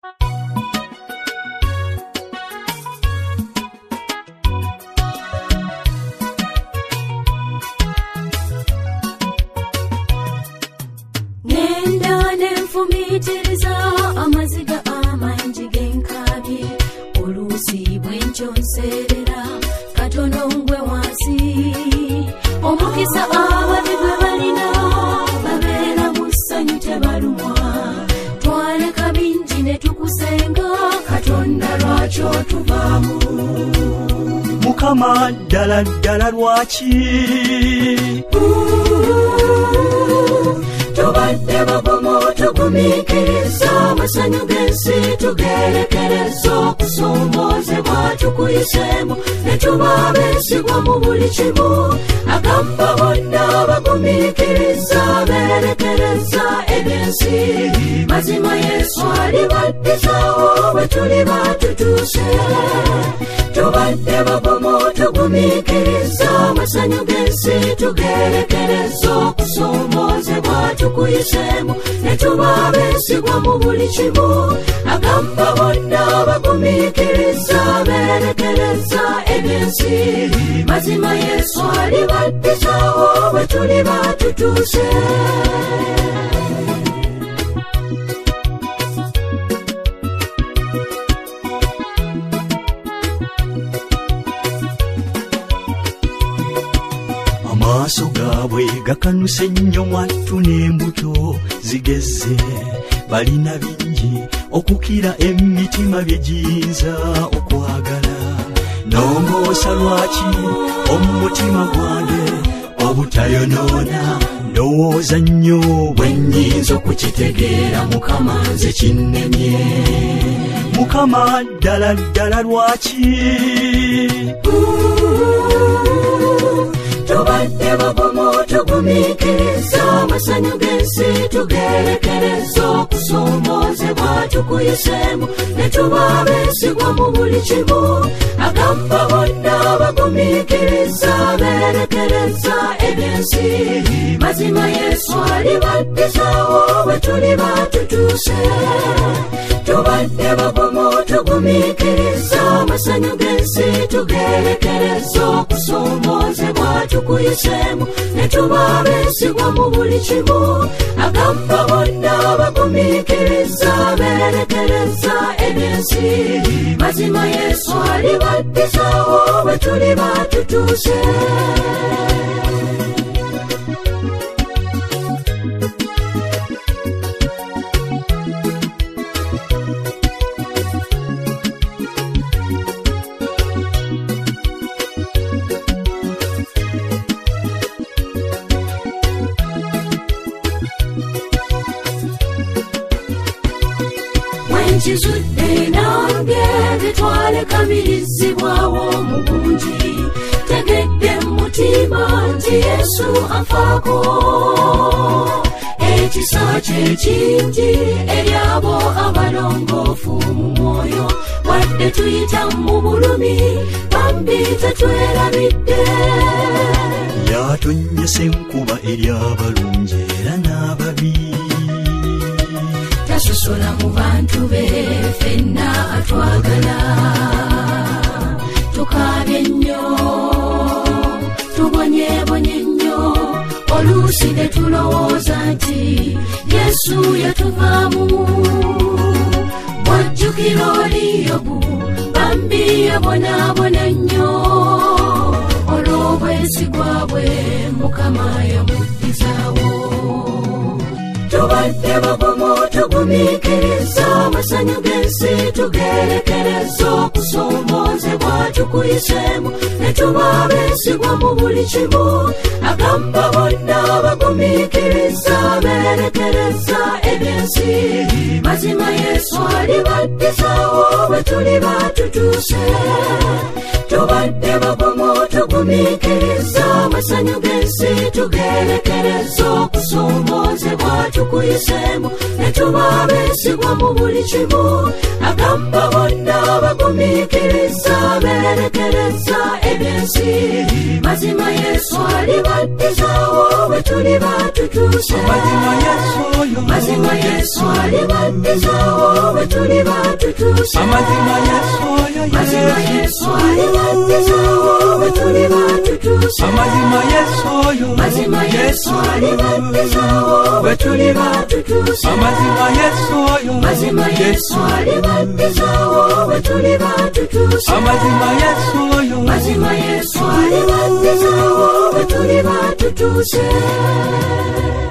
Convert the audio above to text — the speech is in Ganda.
Nenda nenfumitiriza amaziga amangi genkabi oluusi bwenkyonserera katono ngwe wansi omukisa abadde gwe balina babeera mu ssanyu tebalumwa twaleka bingi ne tukusenga Katonda lwaki otuvaamu Mukama ddala ddala lwaki tubadde bagumu tugumiikiriza amasanyu g'ensi tugerekereza okusoomoozebwa tukuyiseemu ne tuba abeesigwa mu buli kimu agamba bonna bagumiikiriza beerekereza eby'ensi mazima Yesu alibaddizaawo bwe tuliba tutuuse tubadde bagumu tugumiikiriza amasanyu g'ensi tugerekereza okusoomoozebwa tukuyiseemu ne tuba abeesigwa mu buli kimu agamba bonna bagumiikiriza beerekereza eby'ensi mazima Yesu alibaddizaawo bwe tuliba tutuuse amaaso gaabwe gakanuse nnyo mwattu n'embuto zigezze balina bingi okukira emitima bye giyinza okwagala nongoosa lwaki omutima gwange obutayonoona ndowooza nnyo bwe nnyinza okukitegeera Mukama nze kinnemye Mukama ddala ddala lwaki tubadde bagumu tugumiikiriza amasanyu g'ensi tugerekereza okusoomoozebwa tukuyiseemu ne tuba abeesigwa mu buli kimu agamba bonna bagumiikiriza beerekereza eby'ensi mazima Yesu alibaddizaawo bwe tuliba tutuuse tubadde bagumu tugumiikiriza amasanyu g'ensi tugerekereza okusoomoozebwa tukuyiseemu ne tuba abeesigwa mu buli kimu agamba bonna bagumiikiriza beerekereza eby'ensi mazima Yesu alibaddizaawo bwe tuliba tutuuse Kizudde nange bitwalekamirizibwawo mu bungi tegedde mutima nti Yesu anfaako ekisa kye kingi eri abo abalongoofu mu mwoyo wadde tuyita mu bulumi bambi tetwerabidde yatonnyesa enkuba eri abalungi era n'ababi tasosola mu bantu be ffenna atwagala tukaabye nnyo tubonyebonye nnyo oluusi ne tulowooza nti Yesu yatuvaamu bw'ojjukira oli Yobu bambi yabonaabona nnyo olw'obwesigwa bwe Mukama yamuddizaawo tubadde bagumu tugumiikiriza amasanyu g'ensi tugerekereza okusoomoozebwa tukuyiseemu ne tuba abeesigwa mu buli kimu agamba bonna bagumiikiriza beerekereza eby'ensi mazima Yesu alibaddizaawo bwe tuliba tutuuse tubadde bagumu tugumiikiriza amasanyu g'ensi tugerekereza okusoomoozebwa tukuyiseemu ne tuba abeesigwa mu buli kimu agamba bonna bagumiikiriza beerekereza eby'ensi ensi mazima Yesu alibatizawo bwe tuli batutuse mazima Yesu alibatizawo bwe tuli batutuse mazima Yesu alibatizawo bwe tuli batutuse mazima Yesu alibatizawo bwe tuli batutuse mazima Yesu alibatizawo bwe tuli batutuse mazima Yesu alibatizawo bwe tuli batutuse